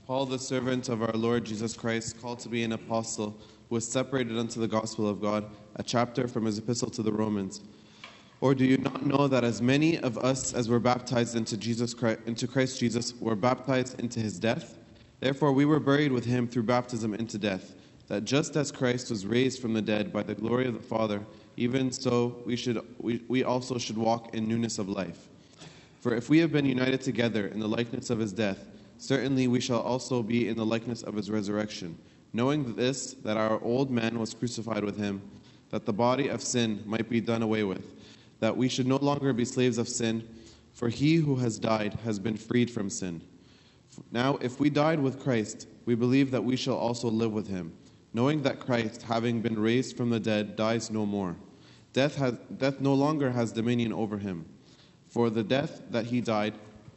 Paul, the servant of our Lord Jesus Christ, called to be an apostle, who was separated unto the gospel of God, a chapter from his epistle to the Romans. Or do you not know that as many of us as were baptized into Christ Jesus were baptized into his death? Therefore we were buried with him through baptism into death, that just as Christ was raised from the dead by the glory of the Father, even so we also should walk in newness of life. For if we have been united together in the likeness of his death, certainly we shall also be in the likeness of his resurrection, knowing this, that our old man was crucified with him, that the body of sin might be done away with, that we should no longer be slaves of sin, for he who has died has been freed from sin. Now, if we died with Christ, we believe that we shall also live with him, knowing that Christ, having been raised from the dead, dies no more. Death no longer has dominion over him. For the death that he died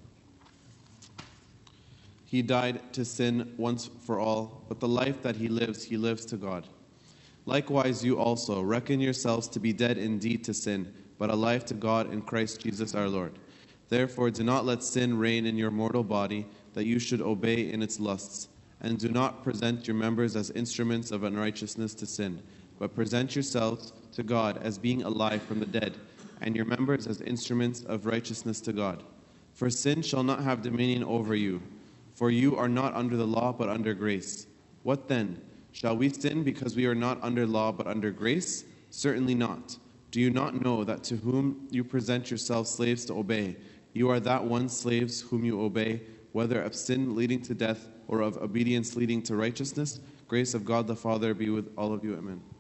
to sin once for all, but the life that he lives to God. Likewise, you also reckon yourselves to be dead indeed to sin, but alive to God in Christ Jesus our Lord. Therefore, do not let sin reign in your mortal body, that you should obey in its lusts. And do not present your members as instruments of unrighteousness to sin, but present yourselves to God as being alive from the dead, and your members as instruments of righteousness to God. For sin shall not have dominion over you, for you are not under the law but under grace. What then? Shall we sin because we are not under law but under grace? Certainly not. Do you not know that to whom you present yourselves slaves to obey, you are that one slaves whom you obey, whether of sin leading to death or of obedience leading to righteousness? Grace of God the Father be with all of you. Amen.